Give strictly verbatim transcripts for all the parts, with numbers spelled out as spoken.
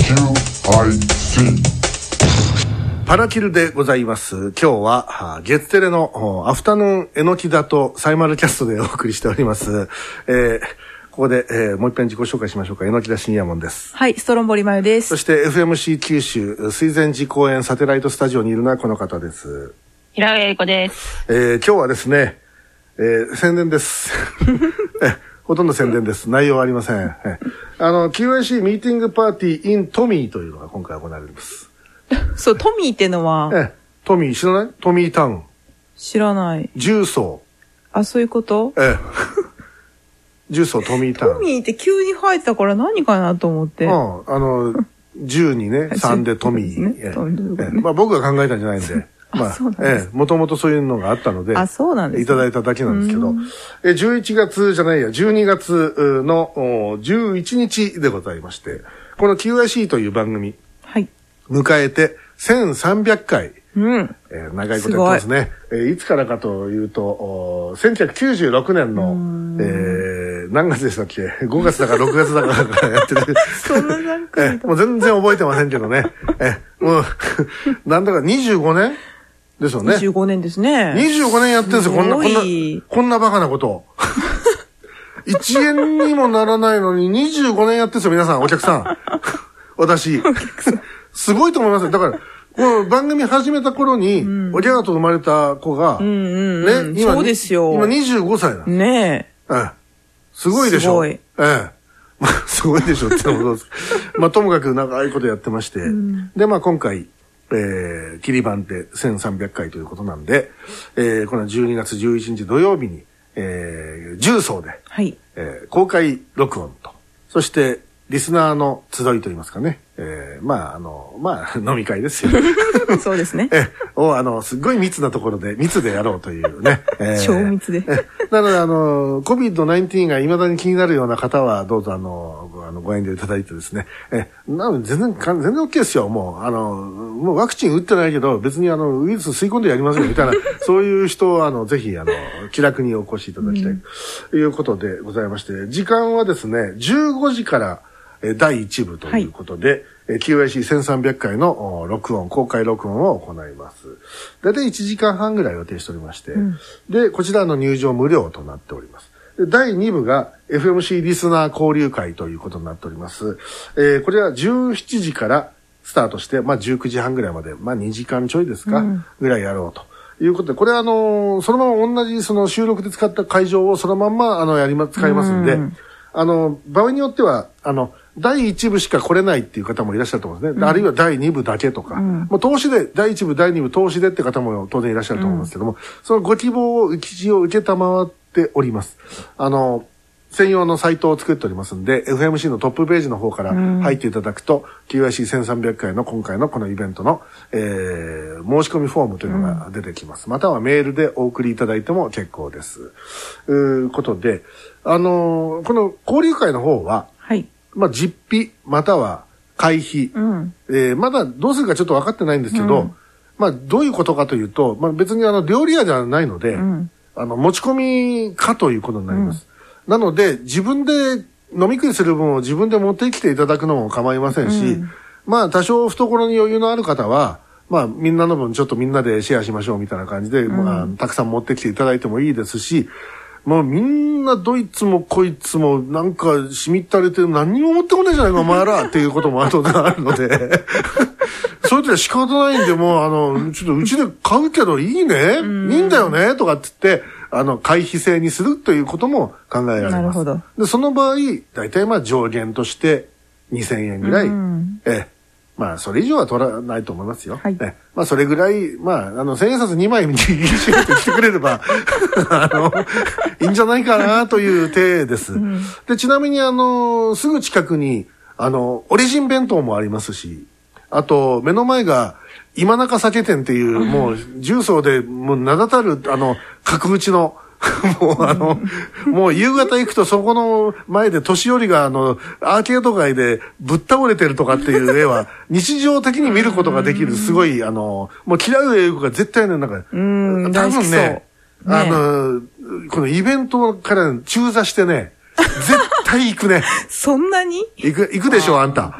パラキルでございます。今日は月テレのアフタヌーンえのきだとサイマルキャストでお送りしております。えー、ここで、えー、もう一遍自己紹介しましょうか。えのきだ深夜門です。 はい、ストロンボリマヨです。 そして エフエムシー 九州水前寺公園サテライトスタジオにいるのはこの方です。 平上英子です。 えー、今日はですね、えー、宣伝です。えほとんど宣伝です。内容はありません。えあの キューアイシー ミーティングパーティー in トミーというのが今回行われます。 そう、トミーってのは、 えトミー知らない？トミータウン。 知らない。 重曹。 あ、そういうこと？ ええ。重曹トミータウン。 トミーって急に入ったから何かなと思って。 うん、あのじゅうにね、さんでトミー。ねええまあ僕が考えたんじゃないんで。まあ、ええ、もともとそういうのがあったので、 あ、そうなんですね、 いただいただけなんですけど、えじゅういちがつじゃないや、じゅうにがつのじゅういちにちでございまして、この キューアイシー という番組、はい、迎えてせんさんびゃっかい、うんえー、長いことやってますね。すえー、いつからかというと、せんきゅうひゃくきゅうじゅうろくねんの、えー、何月でしたっけ ?ご 月だかろくがつだかからやってる。 そんななんか、 えー、もう全然覚えてませんけどね。えー、もう、なんだかにじゅうごねんですよね。 にじゅうごねんですね。 にじゅうごねんやってるんですよ、こんな、こんな、こんなバカなこと。いちえんにもならないのににじゅうごねんやってるんですよ、皆さん、お客さん。私。すごいと思いますよ。だから、この番組始めた頃に、うん、おぎゃーと生まれた子が、うんうんうん、ね、今、 そうですよ。 今にじゅうごさいなんです。 ねえ。 ええ。すごいでしょ。すごい。ええ。まあ、すごいでしょってのもどうですか。まあ、ともかく長いことやってまして、うん、で、まあ今回、えー、切り番でせんさんびゃっかいということなんで、えー、このじゅうにがつじゅういちにち土曜日に、えー、重曹で、はいえー、公開録音と、そしてリスナーの集いといいますかね、えー、まああのまあ飲み会ですよ。 そうですね。 えをあのすごい密なところで密でやろうというね。 えー、超密で。 なのであの コビッドナインティーン が未だに気になるような方はどうぞあのごあのご遠慮いただいてですね。えなので全然全然 OK ですよ。もうあのもうワクチン打ってないけど別にあのウイルス吸い込んでやりますよみたいなそういう人はあのぜひあの気楽にお越しいただきたい、うん、ということでございまして、時間はですねじゅうごじからだいいち部ということで、はい、キューアイシーせんさんびゃっかいの録音、公開録音を行います。だいたいいちじかんはんぐらい予定しておりまして、うん、で、こちらの入場無料となっております。でだいに部が エフエムシー リスナー交流会ということになっております。えー、これはじゅうしちじからスタートして、まあじゅうくじはんぐらいまで、まあにじかんちょいですか、うん、ぐらいやろうと。いうことで、これはあのー、そのまま同じその収録で使った会場をそのまんまあのやりま、使いますんで、うん、あの、場合によっては、あの、だいいち部しか来れないっていう方もいらっしゃると思うんですね。うん、あるいはだいに部だけとか。うん、もう投資で、だいいち部、だいに部投資でって方も当然いらっしゃると思いますけども、うん、そのご希望を一応受けたまわっております。あの、専用のサイトを作っておりますんで、エフエムシー のトップページの方から入っていただくと、うん、キューアイシーせんさんびゃっかいの今回のこのイベントの、えー、申し込みフォームというのが出てきます。うん、またはメールでお送りいただいても結構です。ということで、あのー、この交流会の方は、はい。まあ、実費、または会費、うんえー、まだどうするかちょっと分かってないんですけど、うん、まあ、どういうことかというと、まあ、別にあの、料理屋じゃないので、うん、あの、持ち込みかということになります。うん、なので、自分で飲み食いする分を自分で持ってきていただくのも構いませんし、うん、まあ、多少懐に余裕のある方は、まあ、みんなの分ちょっとみんなでシェアしましょうみたいな感じで、うん、まあ、たくさん持ってきていただいてもいいですし、もうみんなどいつもこいつもなんかしみったれて何にも持ってこないじゃないかお前らっていうことも後であるのでそういう時は仕方ないんでもうあのちょっとうちで買うけどいいねいいんだよねとかって言ってあの会費制にするということも考えられます。なるほど。でその場合だいたいまあ上限としてにせんえんぐらい、えまあ、それ以上は取らないと思いますよ。はい。ね、まあ、それぐらい、まあ、あの、千円札にまいにしようと来てくれれば、あの、いいんじゃないかなという体です。うん、で、ちなみに、あの、すぐ近くに、あの、オリジン弁当もありますし、あと、目の前が、今中酒店っていう、もう、重曹で、もう名だたる、あの、角打ちの、もうあの、もう夕方行くとそこの前で年寄りがあの、アーケード街でぶっ倒れてるとかっていう絵は日常的に見ることができるすごいあの、もう嫌う英語が絶対ね、なんか、多分ね、あの、このイベントから中座してね、絶対行くね。 そんなに行く、行くでしょ、あんた。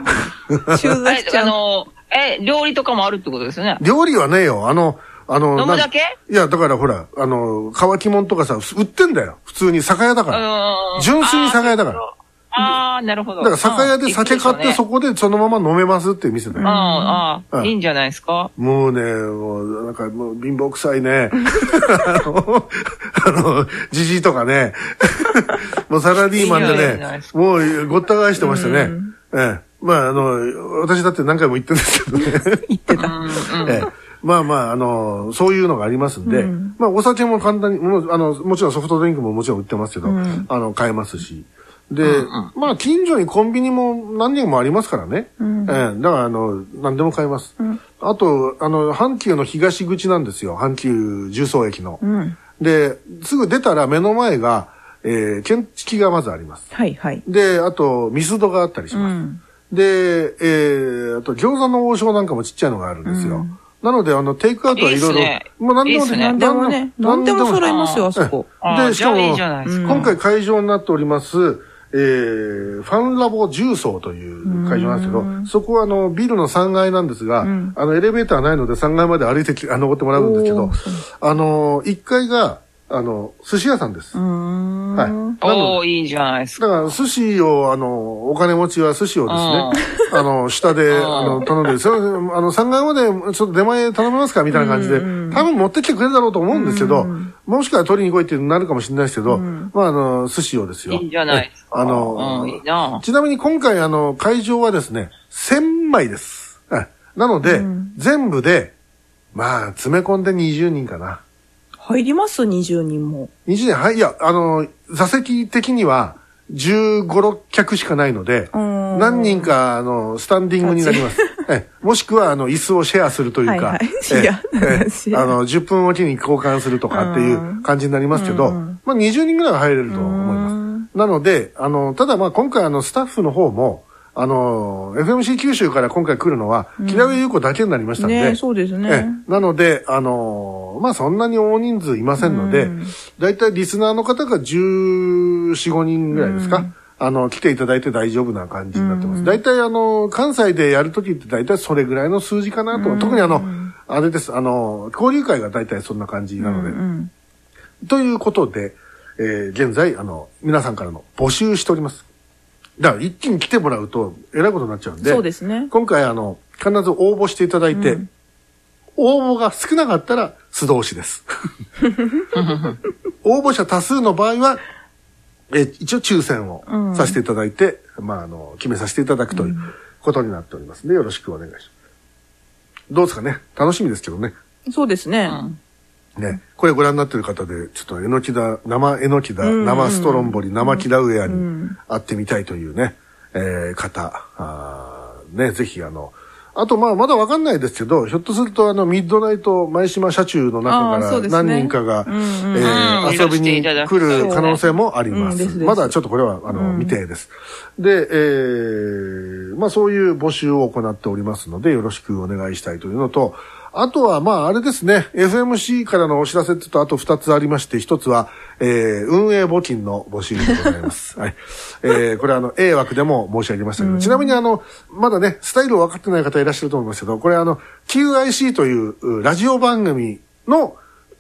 中座しちゃう。 あの、え、料理とかもあるってことですよね。 料理はねえよ。あの、あの、 飲むだけ？ いや、だからほら、あの、乾きもんとかさ、売ってんだよ。普通に酒屋だから。純粋に酒屋だから。 ああ、なるほど。 だから酒屋で酒買ってそこでそのまま飲めますっていう店だよ。 ああ、いいんじゃないですか。 もうね、もう、なんかもう貧乏臭いね。あの、あの、じじいとかね。もうサラリーマンでね、もうごった返してましたね。ええ。まあ、あの、私だって何回も言ってるんですけどね。 言ってた。 ええ。まあまあ、あの、そういうのがありますんで、まあお酒も簡単に、もあの、もちろんソフトドリンクももちろん売ってますけど、あの、買えますし。で、うんうん、まあ、近所にコンビニも何人もありますからね。うん、えー、だから、あの、何でも買えます。うん、あと、あの、阪急の東口なんですよ。阪急重曹駅の。うん、で、すぐ出たら目の前が、えー、建築がまずあります。 はいはい。 で、あと、ミスドがあったりします。うん、で、えー、あと、餃子の王将なんかもちっちゃいのがあるんですよ。うん、なので、あの、テイクアウトはいろいろ。もう何でもね。 何でもね。何でも揃いますよ、あそこ。 で、しかも、今回会場になっております、えー、ファンラボ重曹という会場なんですけど、そこはあの、ビルのさんがいなんですが、うん、あの、エレベーターないのでさんがいまで歩いてき、あ、登ってもらうんですけど、あの、いっかいが、あの、寿司屋さんです。はい。 おー、いいじゃないですか。 だから、寿司を、あの、お金持ちは寿司をですね、あの、下で、あの、頼んで、それ、あの、さんがいまでちょっと出前頼めますかみたいな感じで、多分持ってきてくれるだろうと思うんですけど、もしくは取りに来いってなるかもしれないですけど、まあ、あの、寿司をですよ。 いいじゃないですか。 あの、いいな。ちなみに今回、あの、会場はですね、せんまいです。なので、全部で、まあ、詰め込んでにじゅうにんかな。 入りますにじゅうにんも。 にじゅうにん、はい、いや、あの、座席的には、じゅうご、ろっきゃくしかないので、何人か、あの、スタンディングになります。えもしくは、あの、椅子をシェアするというか、はいはい、ええあの、じゅっぷんおきに交換するとかっていう感じになりますけど、まあ、にじゅうにんぐらいは入れると思います。なので、あの、ただまあ、今回、あの、スタッフの方も、あの、エフエムシー 九州から今回来るのは、木田上優子だけになりましたんで。 ね、そうですね。 なので、あの、まあ、そんなに大人数いませんので、だいたいリスナーの方がじゅうよん、ごにんぐらいですか。あの、来ていただいて大丈夫な感じになってます。だいたいあの、関西でやるときってだいたいそれぐらいの数字かなと。特にあの、あれです、あの、交流会がだいたいそんな感じなので。ということで、えー、現在、あの、皆さんからの募集しております。だから一気に来てもらうとえらいことになっちゃうんで、 そうですね。 今回あの、必ず応募していただいて、うん、応募が少なかったら素通しです。応募者多数の場合は、え一応抽選をさせていただいて、うん、まああの、決めさせていただくということになっておりますので、よろしくお願いします。どうですかね、楽しみですけどね。 そうですね。 うんね、これご覧になってる方で、ちょっとえのきだ、生えのきだ、うんうん、生ストロンボリ、生キラウェアに会ってみたいというね、うんえー、方、あね、ぜひあの、あとまあまだわかんないですけど、ひょっとするとあのミッドナイト前島車中の中から何人かが、ねえーうん、遊びに来る可能性もあります。うん、まだちょっとこれはあの、うん、未定です。で、えー、まあそういう募集を行っておりますので、よろしくお願いしたいというのと、あとは、まあ、あれですね。エフエムシー からのお知らせって言うと、あとふたつありまして、ひとつは、えー、運営募金の募集でございます。はい。えー、これはあの、A 枠でも申し上げましたけど、うん、ちなみにあの、まだね、スタイルを分かってない方いらっしゃると思いますけど、これあの、キューアイシー というラジオ番組の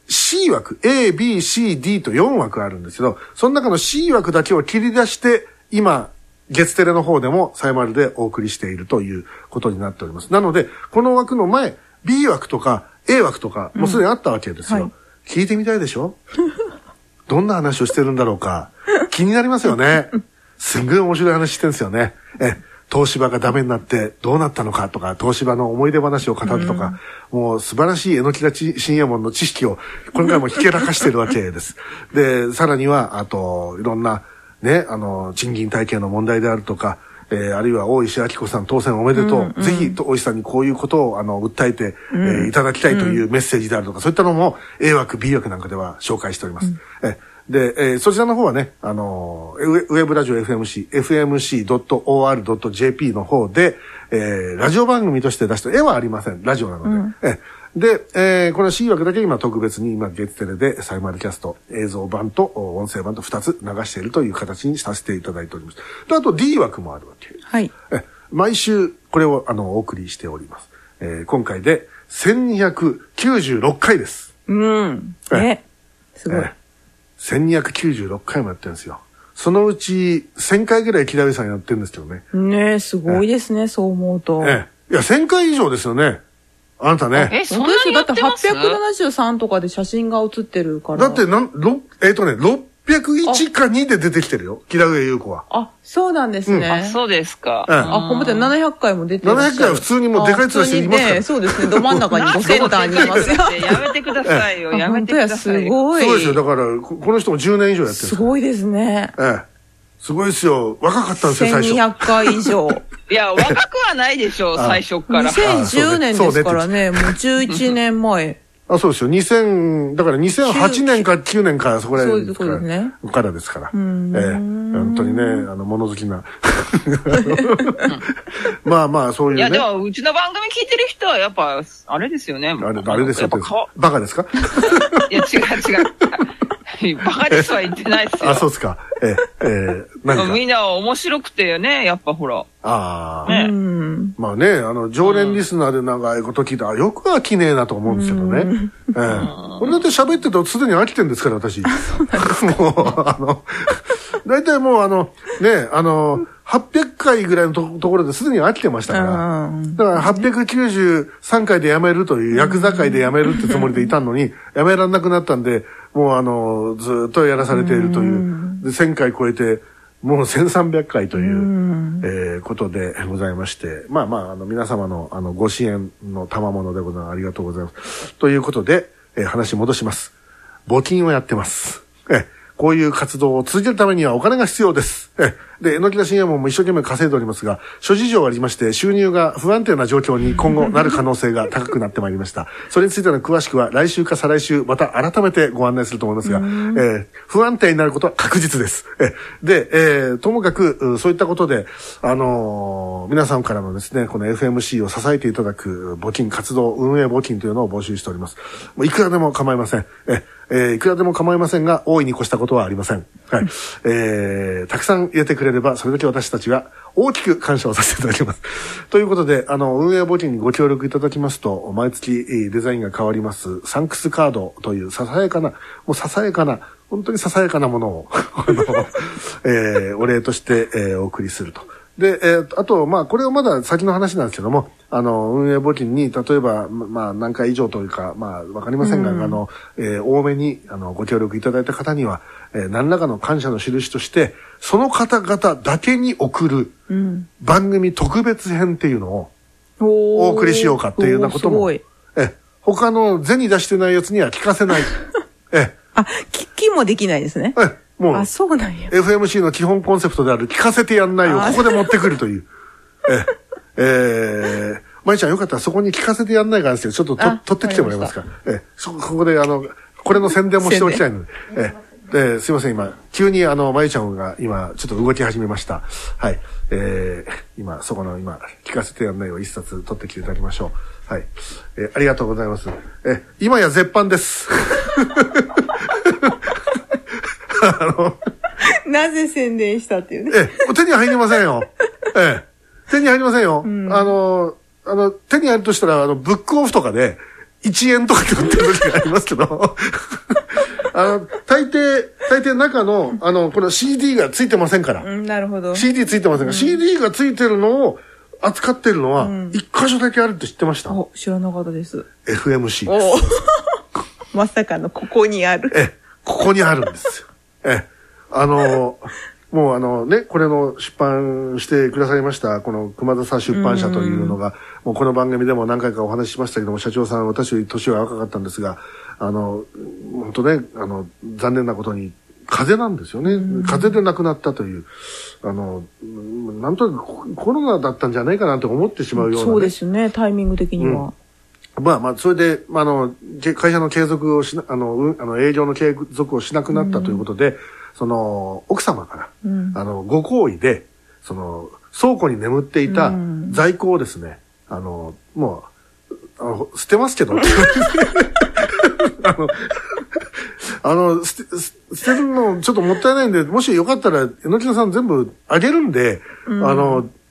C 枠、A、B、C、D とよんわくあるんですけど、その中の C 枠だけを切り出して、今、月テレの方でもサイマルでお送りしているということになっております。なので、この枠の前、B 枠とか A 枠とかもうすでにあったわけですよ、うんはい、聞いてみたいでしょどんな話をしてるんだろうか気になりますよね。すんごい面白い話してるんですよね。え東芝がダメになってどうなったのかとか、東芝の思い出話を語るとか、うん、もう素晴らしいえのきだち深夜門の知識を今回もひけらかしてるわけです。でさらにはあといろんなね、あの賃金体系の問題であるとか、えー、あるいは大石明子さん当選おめでとう、うんうん、ぜひ大石さんにこういうことをあの訴えて、うんえー、いただきたいというメッセージであるとか、そういったのも A 枠 B 枠なんかでは紹介しております、うん、えで、えー、そちらの方はね、あのー、ウェブラジオ エフエムシー、エフエムシードットオーアールドットジェーピー の方で、えー、ラジオ番組として出した絵はありません。ラジオなので。うんえで、えー、この C 枠だけ今特別に今月テレでサイマルキャスト映像版と音声版とふたつ流しているという形にさせていただいております。で、あと D 枠もあるわけ。 はい。 え毎週ここれをあのお送りしております。えー、今回でせんにひゃくきゅうじゅうろっかいです。 うん。ね。すごい。えー、 せんにひゃくきゅうじゅうろっかいもやってるんですよ。そのうちせんかいぐらい木田上さんやってるんですけどね。 ねえ、すごいですね、えー、そう思うと。 えー、いや、せんかい以上ですよね。あなたね。 え、そんなにやってます？ だってはっぴゃくななじゅうさんとかで写真が写ってるから。 だってなん、ろえっ、ー、とね、ろっぴゃくいちかにで出てきてるよ。木田上優子は。 あ、そうなんですね。うん、 あ、そうですか。 うん、 あ、ほんまでななひゃっかいも出てる。 ななひゃっかいは普通にもうでかい面していますから。 ね、そうですね。ど真ん中にごセンターにいますよ。 やめてくださいよ。やめてください。 すごい。 そうですよ。だから、この人もじゅうねん以上やってる。 すごいですね。 ええ。すごいですよ。若かったんですよ、最初。 せんにひゃっかい以上。 いや、若くはないでしょう、最初から。 にせんじゅうねんですからね。もうじゅういちねんまえ。 あ、そうですよ。にせん、だからにせんはちねんかきゅうねんかそこら辺ですから。 そうですね。 からですから。ええ。本当にね、あの、物好きな。まあまあ、そういうね。 いや、でも、うちの番組聞いてる人は、やっぱ、あれですよね。 あれ、あれですよ。バカですか？ いや、違う違う。バカですは言ってないですよ。 あ、そうですか。ええ、ええ、何か。 みんな面白くてね、やっぱほら。 ああ。 ね。 まあね、あの、常連リスナーで長いこと聞いたら、よくはきねえなと思うんですけどね。ええ。俺だって喋ってるとすでに飽きてるんですから、私。もう、あの、大体もうあの、ね、あの、はっぴゃっかいぐらいのと, ところですでに飽きてましたから。だからはっぴゃくきゅうじゅうさんかいでやめるという、ヤクザ界でやめるってつもりでいたのに、やめられなくなったんで、もうあの、ずっとやらされているという、でせんかい超えて、もうせんさんびゃっかいという、えー、ことでございまして、まあまあ、あの、皆様のあの、ご支援の賜物でございます。ありがとうございます。ということで、えー、話戻します。募金をやってます。えーこういう活動を続けるためにはお金が必要です。えで、えのきだ深夜も一生懸命稼いでおりますが、諸事情がありまして収入が不安定な状況に今後なる可能性が高くなってまいりました。それについての詳しくは来週か再来週また改めてご案内すると思いますが、えー、不安定になることは確実です。えで、えー、ともかくそういったことで、あのー、皆さんからのですね、この エフエムシー を支えていただく募金活動、運営募金というのを募集しております。もういくらでも構いません。ええー、いくらでも構いませんが、大いに越したことはありません。はい。えー、たくさん入れてくれれば、それだけ私たちは大きく感謝をさせていただきます。ということで、あの、運営募金にご協力いただきますと、毎月デザインが変わります、サンクスカードというささやかな、もうささやかな、本当にささやかなものを、あの、えー、お礼として、えー、お送りすると。で、えー、あと、まあ、これはまだ先の話なんですけども、あの、運営募金に、例えば、まあ、何回以上というか、まあ、わかりませんが、うん、あの、えー、多めに、あの、ご協力いただいた方には、えー、何らかの感謝の印として、その方々だけに送る、番組特別編っていうのを、お送りしようかっていうようなことも、え、他の銭出してないやつには聞かせない。え、 あ、聞きもできないですね。 え、もう、 あ、そうなんや。 エフエムシー の基本コンセプトである聞かせてやんないをここで持ってくるという。え、えー、まいちゃんよかったらそこに聞かせてやんないからですけど、ちょっとと取ってきてもらえますか。え、そこ、ここであの、これの宣伝もしておきたいので。え、え、すいません、今、急にあの、まゆちゃんが今、ちょっと動き始めました。はい。えー、今、そこの今、聞かせてやんないを一冊取ってきていただきましょう。はい。えー、ありがとうございます。え、今や絶版です。 あのなぜ宣伝したっていうね。 ええ、手に入りませんよ。ええ、手に入りませんよ。うん、あの、あの、手に入るとしたら、あの、ブックオフとかで、いちえんとかで売ってる時がありますけど、あの、大抵、大抵中の、あの、これ シーディー がついてませんから。 うん、なるほど。 シーディー ついてませんが、うん、シーディー がついてるのを扱ってるのは、一箇所だけあるって知ってました？ お、知らなかったです。 エフエムシー です。 まさかのここにある。 え、ここにあるんですよ。え、あの、もうあのね、これの出版してくださいました、この熊笹出版社というのが、もうこの番組でも何回かお話ししましたけども、社長さん、私より年は若かったんですが、あの、本当ね、あの、残念なことに、風邪なんですよね。風邪で亡くなったという、あの、なんとなくコロナだったんじゃないかなと思ってしまうような、ね。 そうですね、タイミング的には。 うん、まあまあ、それで、あの、会社の継続をしな、あの、うん、あの、営業の継続をしなくなったということで、うん、その、奥様から、うん、あの、ご好意で、その、倉庫に眠っていた在庫をですね、うん、あの、もう、あの、捨てますけど、あの、あの、捨て、捨てるのちょっともったいないんで、もしよかったら、えのきなさん全部あげるんで、うん、あの、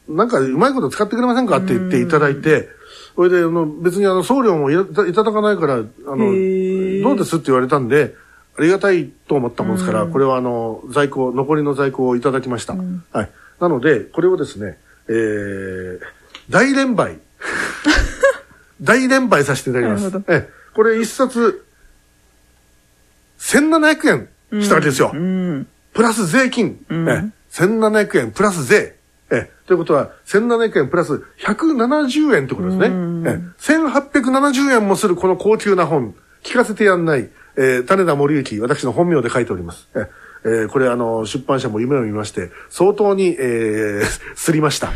なんかうまいこと使ってくれませんかって言っていただいて、それで、あの、別にあの、送料もいたいただかないから、あの、どうですって言われたんで、ありがたいと思ったもんですから、これはあの、在庫、残りの在庫をいただきました。はい。なので、これをですね、えー、大連売。大連売させていただきます。え、これ一冊、せんななひゃくえんしたわけですよ。うん、プラス税金、うん、え。せんななひゃくえんプラス税。え、ということは、せんななひゃくえんプラスひゃくななじゅうえんってことですね。うん、え、せんはっぴゃくななじゅうえんもするこの高級な本、聞かせてやんない、えー、種田森之、私の本名で書いております。ええー、これあの、出版社も夢を見まして、相当に、えー、すりました。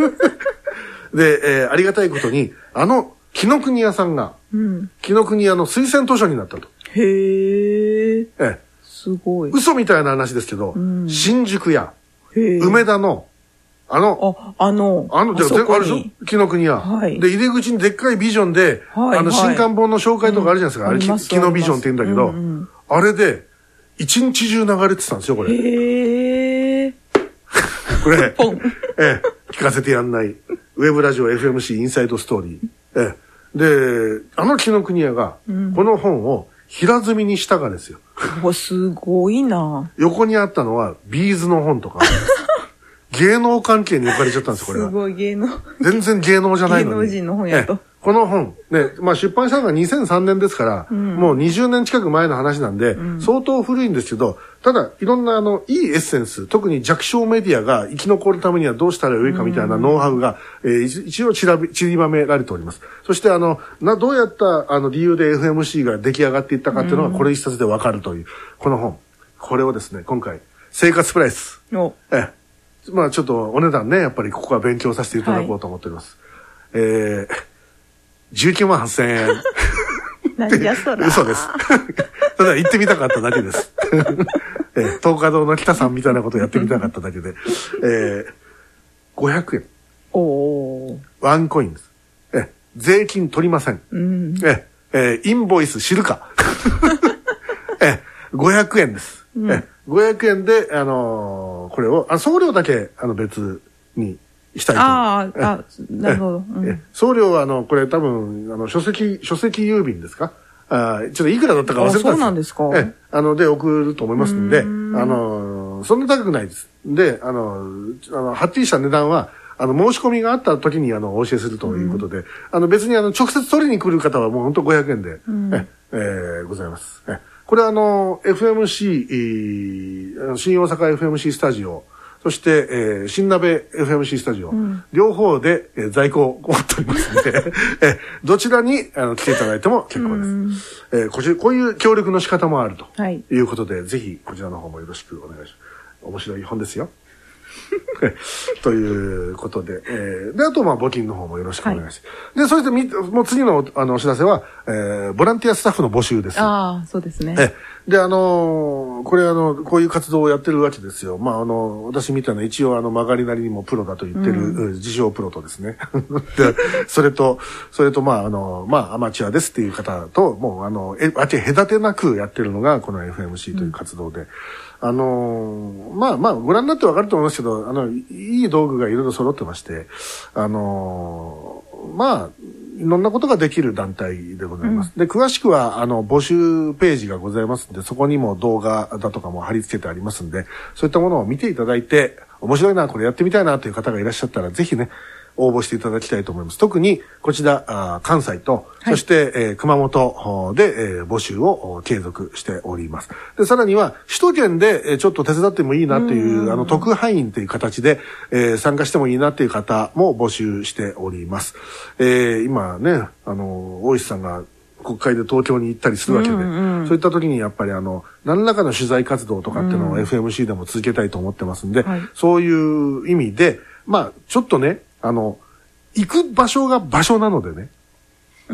で、えー、ありがたいことに、あの、紀ノ国屋さんが、うん、紀ノ国屋の推薦図書になったと。 へー。 ええ。 すごい。 嘘みたいな話ですけど、うん、新宿や、梅田の、あの、 あ、あの、 あの、じゃあ、あれでしょ紀ノ国屋。はい。で、入り口にでっかいビジョンで、はい、あの、新刊本の紹介とかあるじゃないですか。うん、あれ、紀ノビジョンって言うんだけど、うんうん、あれで、一日中流れてたんですよ、これ。 へー。 これ、ええ、聞かせてやんない、ウェブラジオ エフエムシー インサイドストーリー。ええ。で、あの紀ノ国屋が、この本を平積みにしたがですよ。 うん、すごいな。 横にあったのは、ビーズの本とか、芸能関係に置かれちゃったんですよ、これは。 すごい芸能。 全然芸能じゃないのに。 芸能人の本やと。 この本、ね、まあ出版したのがにせんさんねんですから、うん、もうにじゅうねん近く前の話なんで、うん、相当古いんですけど、ただ、いろんなあの、いいエッセンス、特に弱小メディアが生き残るためにはどうしたらよいかみたいなノウハウが、うん、えー、一応散らび、散りばめられております。そしてあの、な、どうやったあの理由で エフエムシー が出来上がっていったかっていうのがこれ一冊でわかるという、この本。これをですね、今回、生活プライス。ええ、まあちょっとお値段ね、やっぱりここは勉強させていただこうと思っております。はい、えー、じゅうきゅうまんはっせんえん。 何やそら。 嘘です。ただ行ってみたかっただけです。えー、東華堂の北さんみたいなことをやってみたかっただけで。えー、ごひゃくえん。 おー。 ワンコインです。えー、税金取りません。うん、えー、えー、インボイス知るか。えー、ごひゃくえんです。うん、えー、ごひゃくえんで、あのー、これを、あ、送料だけ、あの別に、したいと。 ああ、あ、なるほど。 うん、送料は、あの、これ多分、あの、書籍、書籍郵便ですか？あ、ちょっといくらだったか忘れたんです。 そうなんですか？ え、あの、で、送ると思いますんで、んあの、そんな高くないです。で、あの、あの、はっきりした値段は、あの、申し込みがあった時に、あの、お教えするということで、あの、別に、あの、直接取りに来る方はもう本当ごひゃくえんで、え、えー、ございます。え、これはあの、エフエムシー、新大阪 エフエムシー スタジオ、そして、えー、新鍋 エフエムシー スタジオ、うん、両方で、えー、在庫を持っておりますので、えー、どちらにあの来ていただいても結構です。うん、えー、こちら、こういう協力の仕方もあるということで、はい、ぜひこちらの方もよろしくお願いします。面白い本ですよ。ということで、えー、で、あと、まあ、募金の方もよろしくお願いします。はい、で、そしてみ、もう次の、あの、お知らせは、えー、ボランティアスタッフの募集です。 ああ、そうですね。 え、で、あのー、これ、あの、こういう活動をやってるわけですよ。まあ、あの、私みたいな一応、あの、曲がりなりにもプロだと言ってる、うん、自称プロとですね。で、それと、それと、まあ、あの、まあ、アマチュアですっていう方と、もう、あの、え、あっち隔てなくやってるのが、この エフエムシー という活動で、うん、あのー、まあまあ、ご覧になってわかると思いますけど、あの、いい道具がいろいろ揃ってまして、あのー、まあ、いろんなことができる団体でございます。うん、で、詳しくは、あの、募集ページがございますんで、そこにも動画だとかも貼り付けてありますんで、そういったものを見ていただいて、面白いな、これやってみたいなという方がいらっしゃったら、ぜひね、応募していただきたいと思います。特に、こちら、あ関西と、はい、そして、えー、熊本で、えー、募集を継続しております。で、さらには、首都圏で、えー、ちょっと手伝ってもいいなっていう、あの、特派員という形で、えー、参加してもいいなっていう方も募集しております。えー、今ね、あの、大石さんが、国会で東京に行ったりするわけで、うんうん、そういった時にやっぱりあの、何らかの取材活動とかっていうのを エフエムシー でも続けたいと思ってますんで、はい、そういう意味で、まあ、ちょっとね、あの、行く場所が場所なのでね。 うん、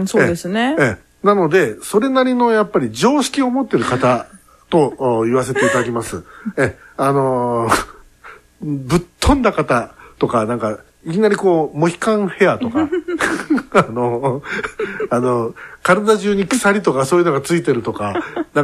そうですね。 ええ。なので、それなりのやっぱり常識を持ってる方と言わせていただきます。え、あのー、ぶっ飛んだ方とか、なんか、いきなりこう、モヒカンヘアとか、あの、あの、体中に鎖とかそういうのがついてるとか、なんか、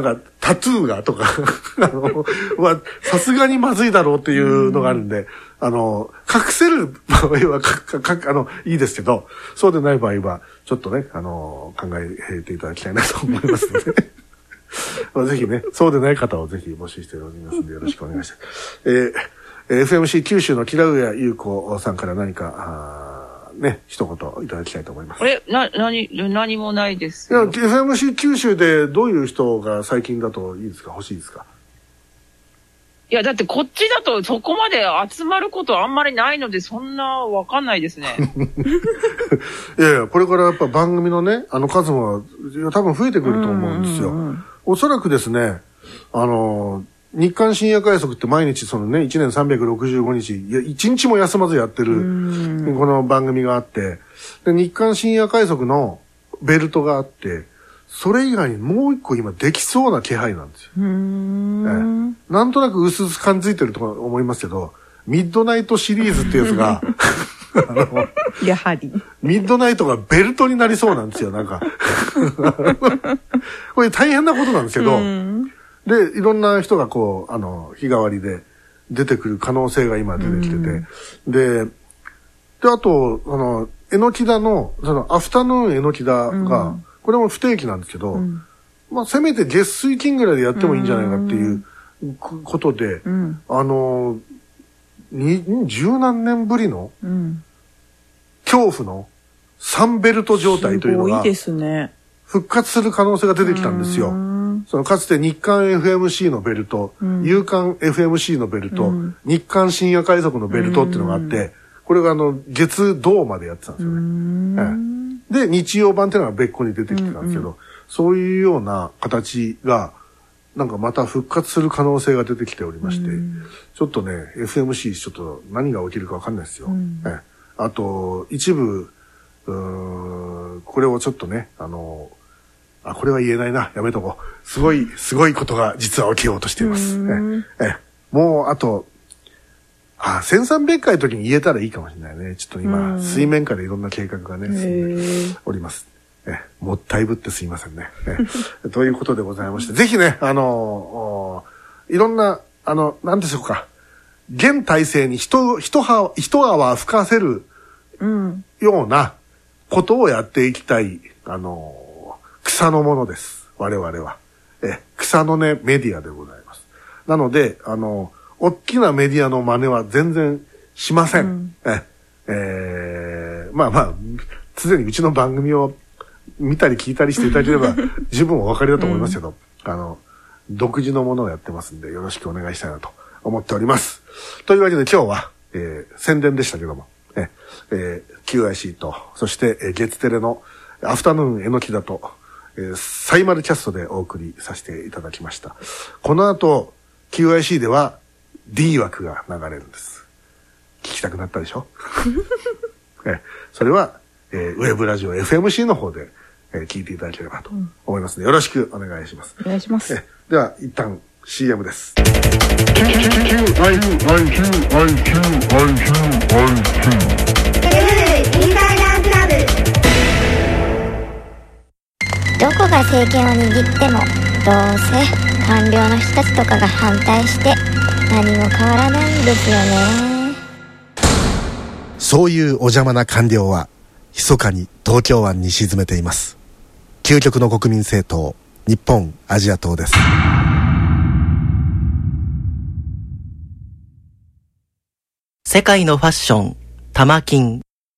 タトゥーがとかあのはさすがにまずいだろうっていうのがあるんで、あの隠せる場合はかかかあのいいですけど、そうでない場合はちょっとねあの考えていただきたいなと思いますのでまあぜひね、そうでない方をぜひ募集しておりますのでよろしくお願いします。えー、エフエムシー 九州の木田上優子さんから何かね一言いただきたいと思います。 え、な、何、何もないです。 いや、エフエムシー 九州でどういう人が最近だといいですか、欲しいですか？ いや、だってこっちだとそこまで集まることあんまりないので、そんなわかんないですね。 いやいや、これからやっぱ番組のね、あの数も多分増えてくると思うんですよ。おそらくですね、あの、日刊深夜快速って毎日そのね、いちねんさんびゃくろくじゅうごにち、いや、いちにちも休まずやってる、この番組があって、で、日刊深夜快速のベルトがあって、それ以外にもう一個今できそうな気配なんですよ。うーん、ええ、なんとなく薄々感づいてると思いますけど、ミッドナイトシリーズっていうやつが、あの、 やはり。 ミッドナイトがベルトになりそうなんですよ、なんか。これ大変なことなんですけど、で、いろんな人がこう、あの、日替わりで出てくる可能性が今出てきてて、で、で、あと、あの、えのきだの、その、アフタヌーンえのきだが、これも不定期なんですけど、うん、まあせめて月水金ぐらいでやってもいいんじゃないかっていうことで、うん、あのに十何年ぶりの、うん、恐怖のサンベルト状態というのが復活する可能性が出てきたんですよ。そのかつて日刊 エフエムシー のベルト、うん、夕刊 エフエムシー のベルト、うん、日刊深夜快速のベルトっていうのがあって、これがあの月土までやってたんですよね。で、日曜版っていうのが別個に出てきてたんですけど、うんうん、そういうような形が、なんかまた復活する可能性が出てきておりまして、うん、ちょっとね、エフエムシー ちょっと何が起きるかわかんないですよ。うん、えあと、一部、うーん、これをちょっとね、あの、あ、これは言えないな、やめとこう。すごい、すごいことが実は起きようとしています。ええもう、あと、あ、せんさんびゃっかいの時に言えたらいいかもしれないね。ちょっと今、水面下でいろんな計画がね、進んでおります。え、もったいぶってすいませんね。えということでございまして、ぜひね、あのー、いろんな、あの、なんでしょうか、現体制に一、一泡、一泡吹かせるようなことをやっていきたい、あのー、草のものです。我々は。え、草のね、メディアでございます。なので、あのー、大きなメディアの真似は全然しません。うん、え、えー、まあまあ、常にうちの番組を見たり聞いたりしていただければ十分お分かりだと思いますけど、うん、あの、独自のものをやってますんでよろしくお願いしたいなと思っております。というわけで今日は、えー、宣伝でしたけども、ええー、キューアイシー と、そして、えー、月テレのアフタヌーンえのきだと、えー、サイマルキャストでお送りさせていただきました。この後、キューアイシー では、D 枠が流れるんです。聞きたくなったでしょえそれは、えー、ウェブラジオ エフエムシー の方で、えー、聞いていただければと思いますので、よろしくお願いします。 お願いします。 えでは、一旦 シーエム です。 どこが政権を握っても、どうせ官僚の人たちとかが反対して何も変わらないんですよね。 そういうお邪魔な官僚は密かに東京湾に沈めています。究極の国民政党、日本アジア党です。 世界のファッション、タマキン。